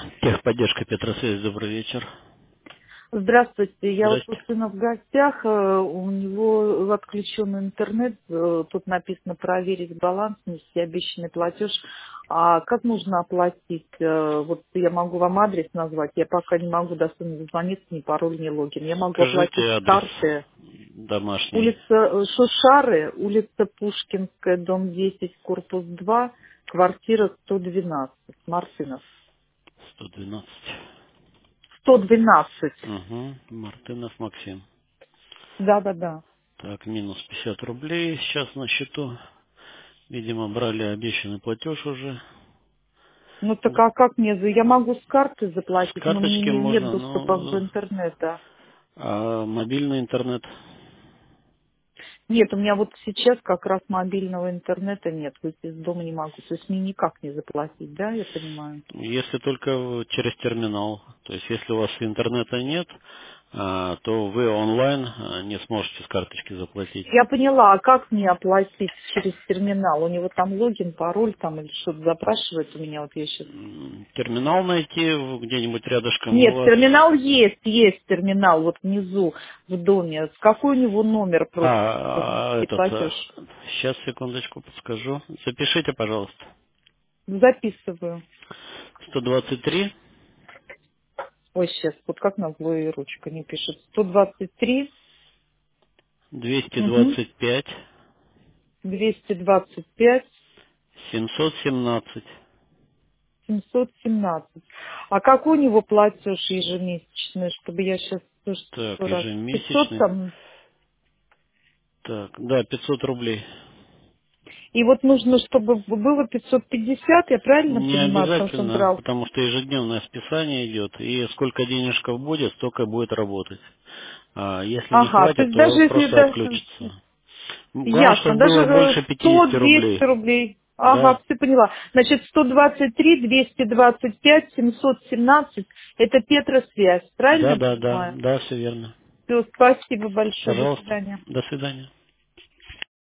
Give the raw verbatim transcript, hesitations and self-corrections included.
Техподдержка Петросвязь, добрый вечер. Здравствуйте, я вот у Здрасте. сына в гостях, э, у него отключен интернет, э, тут написано проверить баланс, внести обещанный платеж. А как нужно оплатить? Э, Вот я могу вам адрес назвать, я пока не могу до сына дозвониться, ни пароль, ни логин. Я могу оплатить Скажите с адрес карты. домашний. Улица э, Шушары, улица Пушкинская, дом десять, корпус два, квартира сто двенадцать, Мартынов. сто двенадцать. сто двенадцать. Угу. Мартынов Максим. Да-да-да. Так, минус пятьдесят рублей сейчас на счету. Видимо, брали обещанный платеж уже. Ну так а как мне? за- Я могу с карты С заплатить, но мне карточки не- нет можно, доступа в но интернет. Да. а мобильный интернет. Нет, у меня вот сейчас как раз мобильного интернета нет. Выйти из дома не могу. То есть мне никак не заплатить, да, я понимаю? Если только через терминал. То есть, если у вас интернета нет, а, то вы онлайн а, не сможете с карточки заплатить. Я поняла, а как мне оплатить через терминал? У него там логин, пароль там или что-то запрашивает у меня, вот я сейчас. М, Терминал найти в- где-нибудь рядышком у Нет, вас. терминал есть, есть терминал вот внизу в доме. Какой у него номер просто А, а, внести этот, платеж? сейчас, секундочку, подскажу. Запишите, пожалуйста. Записываю. сто двадцать три, Ой, сейчас, вот как назло и ручка не пишет. сто двадцать три, двести угу, двадцать пять, двести двадцать пять, семьсот семнадцать. семьсот семнадцать. А какой у него платеж ежемесячный, чтобы я сейчас тоже Так, раз пятьсот ежемесячный. там. Так, да, пятьсот рублей. И вот нужно, чтобы было пятьсот пятьдесят, я правильно Не понимаю, потому что он обязательно, брал. потому что ежедневное списание идет, и сколько денежков будет, столько будет работать. А если не Ага, то хватит, есть даже то если просто это отключится. Главное, ясно, чтобы даже было э, больше сто пятидесяти двести рублей. рублей. Ага, Да, все поняла. Значит, сто двадцать три, двести двадцать пять, семьсот семнадцать, это Петросвязь, правильно да, я да, да, понимаю? да, все верно. Все, спасибо большое, до Пожалуйста. свидания. До свидания.